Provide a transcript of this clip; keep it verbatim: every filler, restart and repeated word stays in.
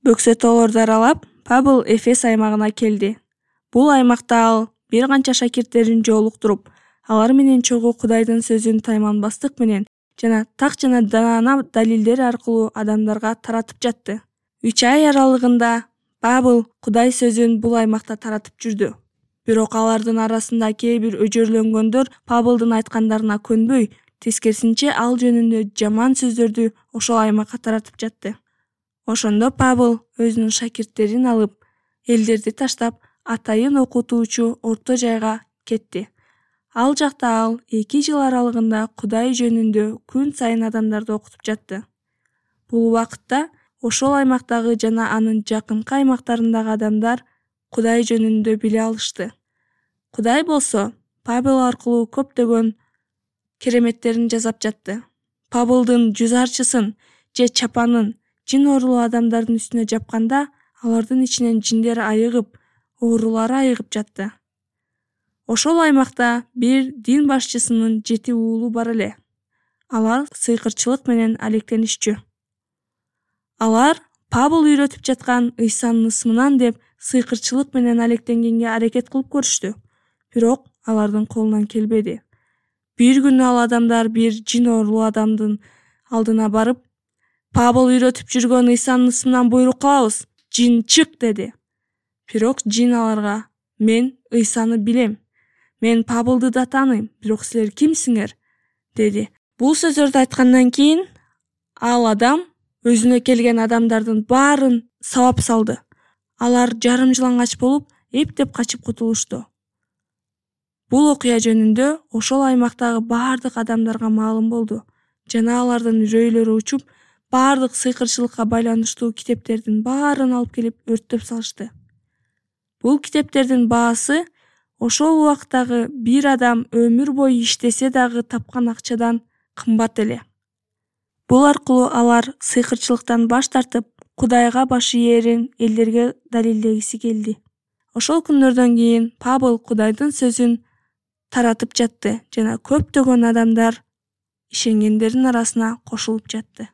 Бөксөтөөлөрдү аралап, Павыл Эфес аймагына келди. Бул аймакта ал бир канча шакирттерин жолуктуруп, алар менен чогуу Кудайдын сөзүн тайманбастык менен жана так жана даана далилдер аркылуу адамдарга таратып жатты. Үч ай аралыгында Павыл Кудай сөзүн бул аймакта таратып жүрдү. Бирок алардын арасында кээ бир өжөрлөнгөндөр Павылдын айткандарына көнбөй, тескерисинче ал жөнүндө жаман сөздөрдү ошол аймакка таратып жатты. Ошондо Павыл өзүнүн шакирттерин алып, элдерди таштап, атайын окутуучу орто жайга кетти. Ал жакта ал эки жыл аралыгында Кудай жөнүндө күн сайын адамдарды окутуп жатты. Бул убакытта ошол аймактагы жана анын жакынкы аймактарындагы адамдар Кудай жөнүндө биле алышты. Кудай болсо Павыл аркылуу көптөгөн кереметтерин жасап жатты. Павылдын жүз арчысын же чапанын жин оорулуу адамдардын үстүнө жапканда, алардын ичинен жиндер айыгып, оорулары айыгып жатты. Ошол аймакта бир дин башчысынын жети уулу бар эле. Алар сыйкырчылык менен алектенишчү. Алар Павыл үйрөтүп жаткан Ыйсанын ысмынан деп сыйкырчылык менен алектенгенге аракет кылып көрүштү. Бирок алардын колунан келбеди. Бир күнү ал адамдар бир жин оорулуу адамдын алдына барып, Павыл үйрөтүп жүргөн Ыйсанын ысмынан буйрук кылабыз, жин чык деди. Бирок жин аларга: мен Ыйсаны билем, мен Павылды да тааныйм, бирок силер кимсиңер? Деди. Бул сөздөрдү айткандан кийин ал адам өзүнө келген адамдардын баарын сабап салды. Алар жарым жылаңач болуп, эптеп качып кутулушту. Бул окуя жөнүндө ошол аймактагы баардык адамдарга маалым болду жана алардын үрөйлөрү учуп, баардык сыйкырчылыкка байланыштуу китептердин баарын алып келип өрттөп салышты. Бул китептердин баасы ошол убактагы бир адам өмүр бою иштесе дагы тапкан акчадан кымбат эле. Бул аркылуу алар сыйкырчылыктан баш тартып, Кудайга баш ээрин элдерге далилдегиси келди. Ошол күндөрдөн кийин Павыл Кудайдын сөзүн таратып жатты жана көптөгөн адамдар ишенгендердин арасына кошулуп жатты.